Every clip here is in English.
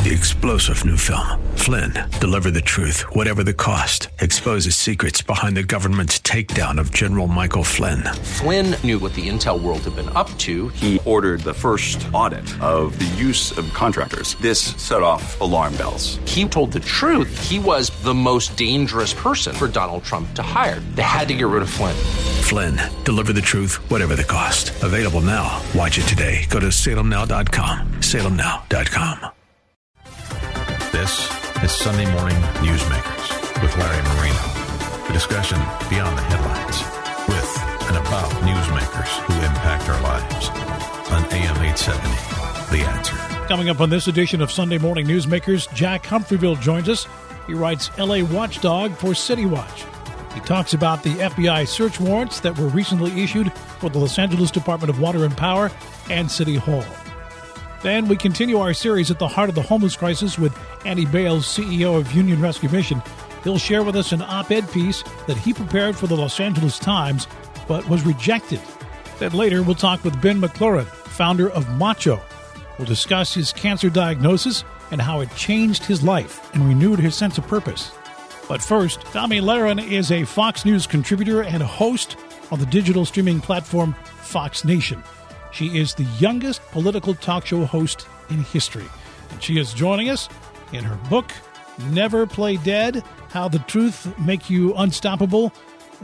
The explosive new film, Flynn, deliver the truth, whatever the cost, exposes secrets behind the government's takedown of General Michael Flynn. Flynn knew what the intel world had been up to. He ordered the first audit of the use of contractors. This set off alarm bells. He told the truth. He was the most dangerous person for Donald Trump to hire. They had to get rid of Flynn. Flynn, deliver the truth, whatever the cost. Available now. Watch it today. Go to salemnow.com. salemnow.com. This is Sunday Morning Newsmakers with Larry Marino. A discussion beyond the headlines with and about newsmakers who impact our lives. On AM 870, The Answer. Coming up on this edition of Sunday Morning Newsmakers, Jack Humphreyville joins us. He writes LA Watchdog for City Watch. He talks about the FBI search warrants that were recently issued for the Los Angeles Department of Water and Power and City Hall. Then we continue our series at the heart of the homeless crisis with Andy Bales, CEO of Union Rescue Mission. He'll share with us an op-ed piece that he prepared for the Los Angeles Times, but was rejected. Then later we'll talk with Ben McLaurin, founder of Macho. We'll discuss his cancer diagnosis and how it changed his life and renewed his sense of purpose. But first, Tomi Lahren is a Fox News contributor and host on the digital streaming platform Fox Nation. She is the youngest political talk show host in history. And she is joining us in her book, Never Play Dead, How the Truth Make You Unstoppable.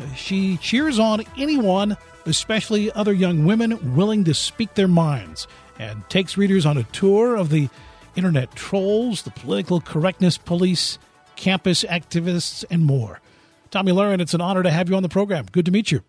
She cheers on anyone, especially other young women, willing to speak their minds, and takes readers on a tour of the internet trolls, the political correctness police, campus activists, and more. Tomi Lahren, it's an honor to have you on the program. Good to meet you.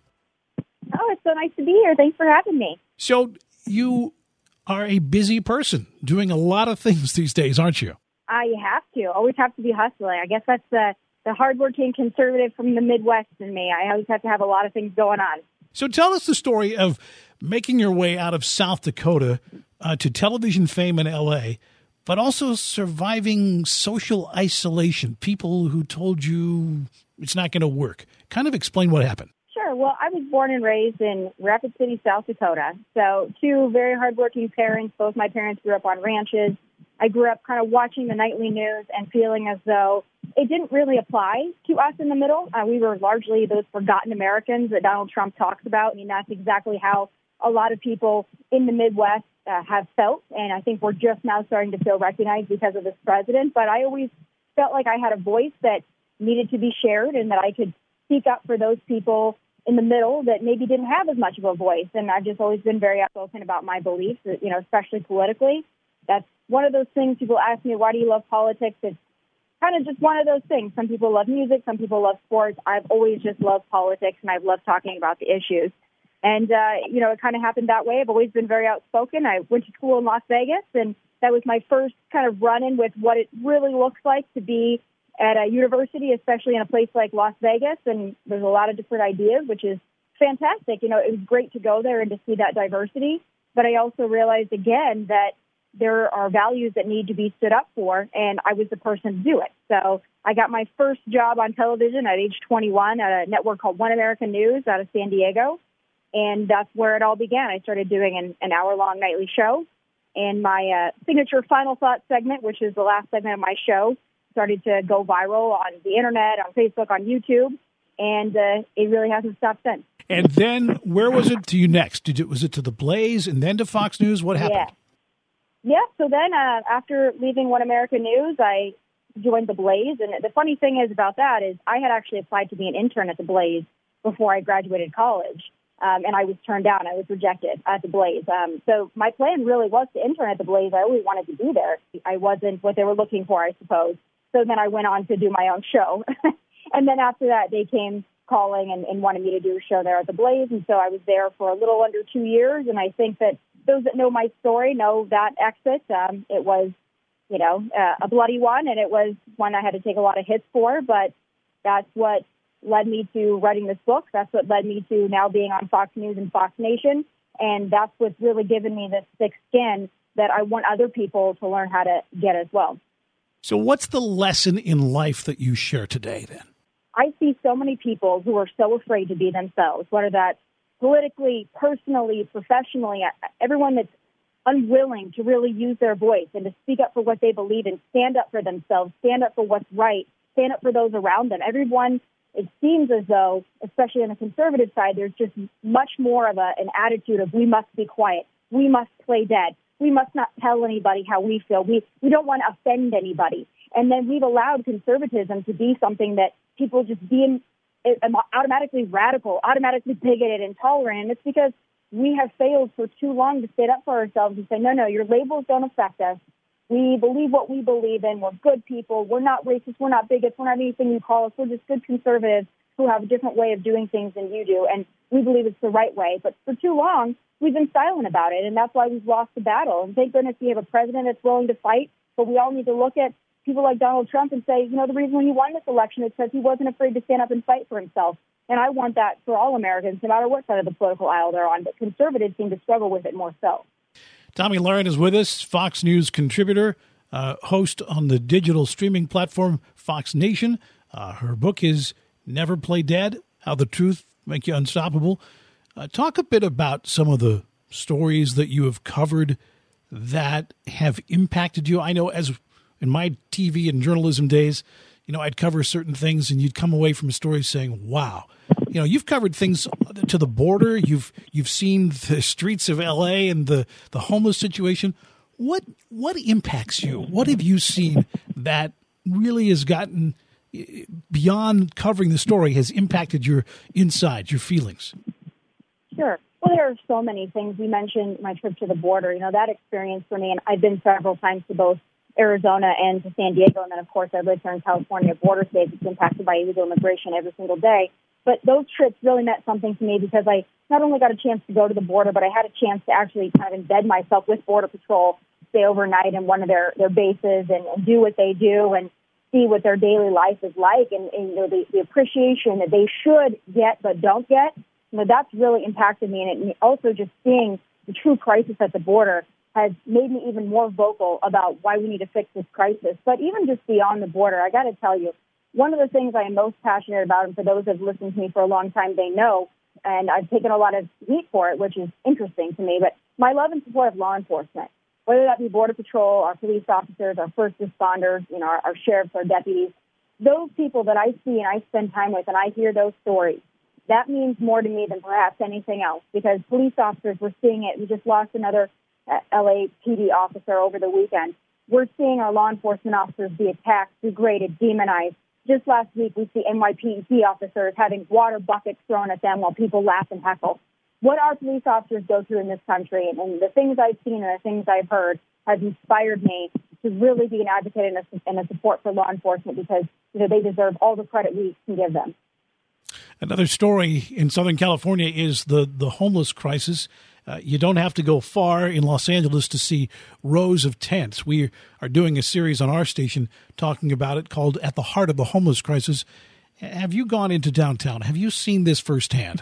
Oh, it's so nice to be here. Thanks for having me. So you are a busy person doing a lot of things these days, aren't you? You have to. Always have to be hustling. I guess that's the hardworking conservative from the Midwest in me. I always have to have a lot of things going on. So tell us the story of making your way out of South Dakota to television fame in L.A., but also surviving social isolation, people who told you it's not going to work. Kind of explain what happened. Sure. Well, I was born and raised in Rapid City, South Dakota. So two very hardworking parents. Both my parents grew up on ranches. I grew up kind of watching the nightly news and feeling as though it didn't really apply to us in the middle. We were largely those forgotten Americans that Donald Trump talks about. I mean, that's exactly how a lot of people in the Midwest have felt. And I think we're just now starting to feel recognized because of this president. But I always felt like I had a voice that needed to be shared and that I could speak up for those people in the middle that maybe didn't have as much of a voice. And I've just always been very outspoken about my beliefs, especially politically. That's one of those things. People ask me, why do you love politics? It's kind of just one of those things. Some people love music. Some people love sports. I've always just loved politics, and I've loved talking about the issues. And, it kind of happened that way. I've always been very outspoken. I went to school in Las Vegas, and that was my first kind of run-in with what it really looks like to be at a university, especially in a place like Las Vegas. And there's a lot of different ideas, which is fantastic. It was great to go there and to see that diversity. But I also realized, again, that there are values that need to be stood up for, and I was the person to do it. So I got my first job on television at age 21 at a network called One American News out of San Diego, and that's where it all began. I started doing an hour-long nightly show, and my signature Final Thought segment, which is the last segment of my show, started to go viral on the Internet, on Facebook, on YouTube, and it really hasn't stopped since. And then where was it to you next? Was it to The Blaze and then to Fox News? What happened? Yeah, so then after leaving One American News, I joined The Blaze. And the funny thing is about that is I had actually applied to be an intern at The Blaze before I graduated college. And I was turned down. I was rejected at The Blaze. So my plan really was to intern at The Blaze. I always wanted to be there. I wasn't what they were looking for, I suppose. So then I went on to do my own show. And then after that, they came calling and wanted me to do a show there at The Blaze. And so I was there for a little under 2 years. And I think that those that know my story know that exit. It was, a bloody one, and it was one I had to take a lot of hits for. But that's what led me to writing this book. That's what led me to now being on Fox News and Fox Nation. And that's what's really given me this thick skin that I want other people to learn how to get as well. So what's the lesson in life that you share today, then? I see so many people who are so afraid to be themselves, whether that's politically, personally, professionally, everyone that's unwilling to really use their voice and to speak up for what they believe in, stand up for themselves, stand up for what's right, stand up for those around them. Everyone, it seems as though, especially on the conservative side, there's just much more of an attitude of we must be quiet, we must play dead, we must not tell anybody how we feel, we don't want to offend anybody. And then we've allowed conservatism to be something that people just deem automatically radical, automatically bigoted, intolerant. And it's because we have failed for too long to stand up for ourselves and say, no, your labels don't affect us. We believe what we believe in. We're good people. We're not racist. We're not bigots. We're not anything you call us. We're just good conservatives who have a different way of doing things than you do. And we believe it's the right way. But for too long, we've been silent about it. And that's why we've lost the battle. And thank goodness we have a president that's willing to fight. But we all need to look at people like Donald Trump and say, the reason he won this election is because he wasn't afraid to stand up and fight for himself. And I want that for all Americans, no matter what side of the political aisle they're on. But conservatives seem to struggle with it more so. Tomi Lahren is with us, Fox News contributor, host on the digital streaming platform Fox Nation. Her book is Never Play Dead, How the Truth Make You Unstoppable. Talk a bit about some of the stories that you have covered that have impacted you. I know as in my TV and journalism days, I'd cover certain things and you'd come away from a story saying, wow, you've covered things to the border. You've seen the streets of L.A. and the homeless situation. What impacts you? What have you seen that really has gotten beyond covering the story, has impacted your insides, your feelings? Sure. Well, there are so many things. You mentioned my trip to the border. That experience for me, and I've been several times to both Arizona and to San Diego, and then, of course, I lived here in California, border state that's impacted by illegal immigration every single day. But those trips really meant something to me because I not only got a chance to go to the border, but I had a chance to actually kind of embed myself with Border Patrol, stay overnight in one of their bases and do what they do and see what their daily life is like and the appreciation that they should get but don't get. That's really impacted me. And also just seeing the true crisis at the border has made me even more vocal about why we need to fix this crisis. But even just beyond the border, I got to tell you, one of the things I am most passionate about, and for those who have listened to me for a long time, they know, and I've taken a lot of heat for it, which is interesting to me, but my love and support of law enforcement, whether that be Border Patrol, our police officers, our first responders, our sheriffs, our deputies, those people that I see and I spend time with and I hear those stories, that means more to me than perhaps anything else because police officers, we're seeing it. We just lost another LAPD officer over the weekend. We're seeing our law enforcement officers be attacked, degraded, demonized. Just last week, we see NYPD officers having water buckets thrown at them while people laugh and heckle. What our police officers go through in this country and the things I've seen and the things I've heard has inspired me to really be an advocate and a support for law enforcement because they deserve all the credit we can give them. Another story in Southern California is the homeless crisis. You don't have to go far in Los Angeles to see rows of tents. We are doing a series on our station talking about it called At the Heart of the Homeless Crisis. Have you gone into downtown? Have you seen this firsthand?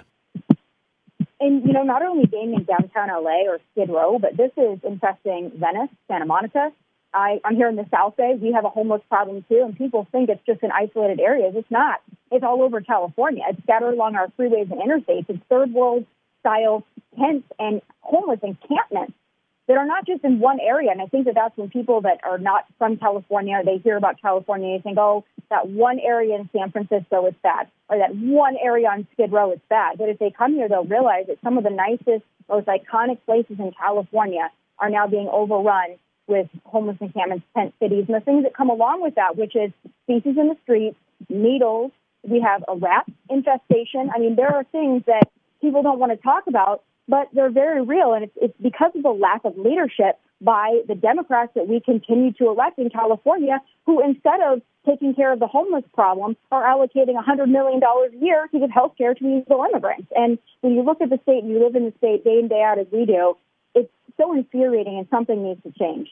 And, not only being in downtown L.A. or Skid Row, but this is infesting Venice, Santa Monica. I'm here in the South Bay. We have a homeless problem, too, and people think it's just in isolated areas. It's not. It's all over California. It's scattered along our freeways and interstates. It's third world-style tents and homeless encampments that are not just in one area. And I think that's when people that are not from California, they hear about California, they think, oh, that one area in San Francisco is bad, or that one area on Skid Row is bad. But if they come here, they'll realize that some of the nicest, most iconic places in California are now being overrun with homeless encampments, tent cities, and the things that come along with that, which is feces in the streets, needles. We have a rat infestation. I mean, there are things that people don't want to talk about, but they're very real, and it's because of the lack of leadership by the Democrats that we continue to elect in California, who instead of taking care of the homeless problem are allocating $100 million a year to give health care to illegal immigrants. And when you look at the state and you live in the state day in, day out as we do, it's so infuriating and something needs to change.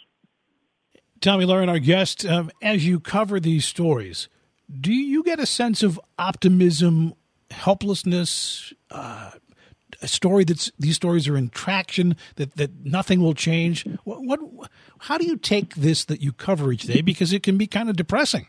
Tomi Lahren, our guest, as you cover these stories, do you get a sense of optimism, helplessness, a story these stories are in traction, that nothing will change? How do you take this that you cover each day? Because it can be kind of depressing.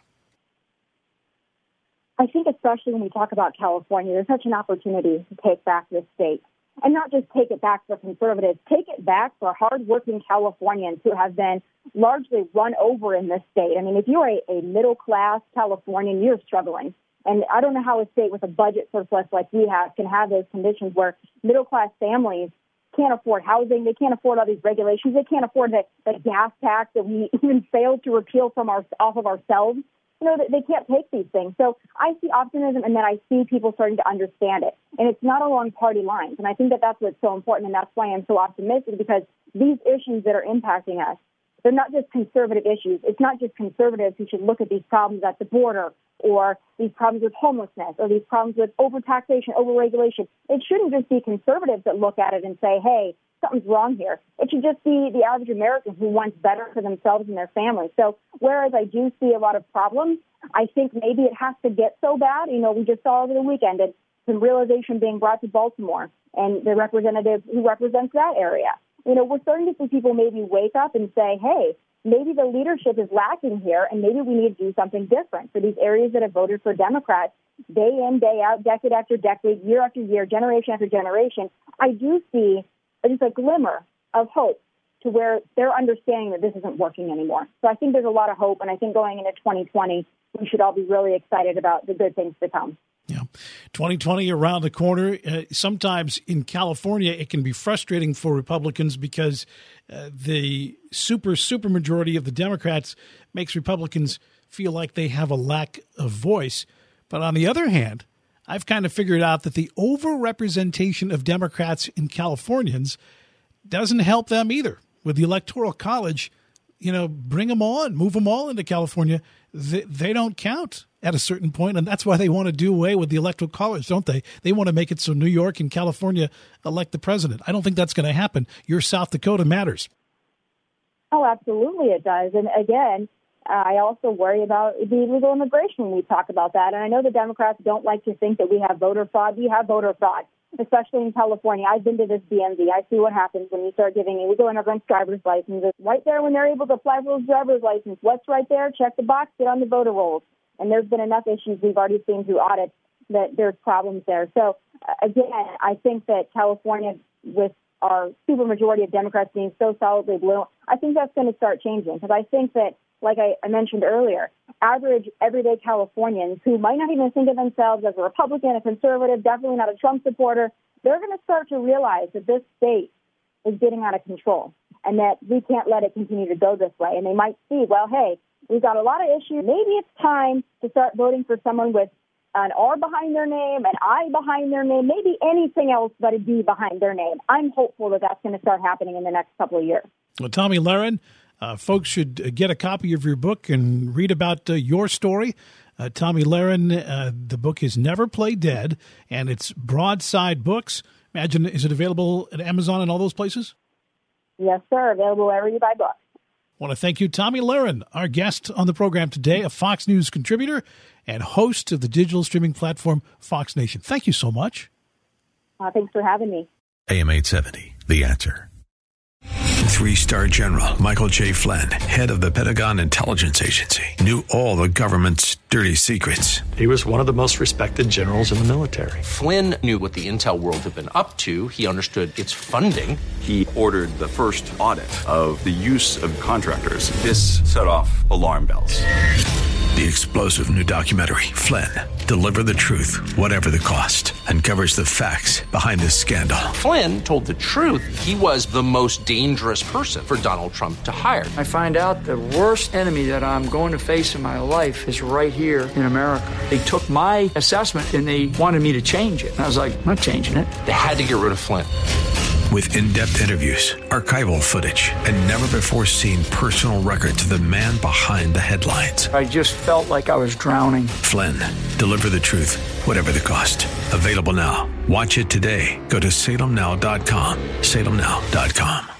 I think especially when we talk about California, there's such an opportunity to take back this state. and not just take it back for conservatives, take it back for hardworking Californians who have been largely run over in this state. I mean, if you're a middle-class Californian, you're struggling. And I don't know how a state with a budget surplus like we have can have those conditions where middle-class families can't afford housing, they can't afford all these regulations, they can't afford the gas tax that we even failed to repeal off of ourselves. You know, they can't take these things. So I see optimism, and then I see people starting to understand it. And it's not along party lines. And I think that that's what's so important, and that's why I'm so optimistic, because these issues that are impacting us, they're not just conservative issues. It's not just conservatives who should look at these problems at the border or these problems with homelessness or these problems with overtaxation, overregulation. It shouldn't just be conservatives that look at it and say, hey, something's wrong here. It should just be the average American who wants better for themselves and their families. So whereas I do see a lot of problems, I think maybe it has to get so bad. You know, we just saw over the weekend some realization being brought to Baltimore and the representative who represents that area. You know, we're starting to see people maybe wake up and say, hey, maybe the leadership is lacking here, and maybe we need to do something different for these areas that have voted for Democrats day in, day out, decade after decade, year after year, generation after generation. I do see just a glimmer of hope to where they're understanding that this isn't working anymore. So I think there's a lot of hope, and I think going into 2020, we should all be really excited about the good things to come. Yeah. 2020 around the corner. Sometimes in California, it can be frustrating for Republicans because the super majority of the Democrats makes Republicans feel like they have a lack of voice. But on the other hand, I've kind of figured out that the overrepresentation of Democrats in Californians doesn't help them either. With the Electoral College, you know, bring them on, move them all into California. They don't count at a certain point, and that's why they want to do away with the Electoral College, don't they? They want to make it so New York and California elect the president. I don't think that's going to happen. Your South Dakota matters. Oh, absolutely it does. And again, I also worry about the illegal immigration when we talk about that. And I know the Democrats don't like to think that we have voter fraud. We have voter fraud, especially in California. I've been to this DMV. I see what happens when you start giving illegal immigrants driver's licenses. Right there when they're able to apply for those driver's license, what's right there? Check the box, get on the voter rolls. And there's been enough issues we've already seen through audits that there's problems there. So, again, I think that California, with our supermajority of Democrats being so solidly blue, I think that's going to start changing. Because I think that, like I mentioned earlier, average, everyday Californians who might not even think of themselves as a Republican, a conservative, definitely not a Trump supporter, they're going to start to realize that this state is getting out of control and that we can't let it continue to go this way. And they might see, well, hey, we've got a lot of issues. Maybe it's time to start voting for someone with an R behind their name, an I behind their name, maybe anything else but a D behind their name. I'm hopeful that that's going to start happening in the next couple of years. Well, Tomi Lahren, folks should get a copy of your book and read about your story. Tomi Lahren, the book is Never Play Dead, and it's Broadside Books. Imagine, is it available at Amazon and all those places? Yes, sir. Available wherever you buy books. I want to thank you, Tomi Lahren, our guest on the program today, a Fox News contributor and host of the digital streaming platform Fox Nation. Thank you so much. Thanks for having me. AM 870, The Answer. 3-star General Michael J. Flynn, head of the Pentagon Intelligence Agency, knew all the government's dirty secrets. He was one of the most respected generals in the military. Flynn knew what the intel world had been up to. He understood its funding. He ordered the first audit of the use of contractors. This set off alarm bells. The explosive new documentary, Flynn, Deliver the Truth, Whatever the Cost, uncovers the facts behind this scandal. Flynn told the truth. He was the most dangerous person for Donald Trump to hire. I find out the worst enemy that I'm going to face in my life is right here in America. They took my assessment and they wanted me to change it. And I was like, I'm not changing it. They had to get rid of Flynn. With in-depth interviews, archival footage, and never-before-seen personal records of the man behind the headlines. I just felt like I was drowning. Flynn, Deliver the Truth, Whatever the Cost. Available now. Watch it today. Go to salemnow.com. salemnow.com.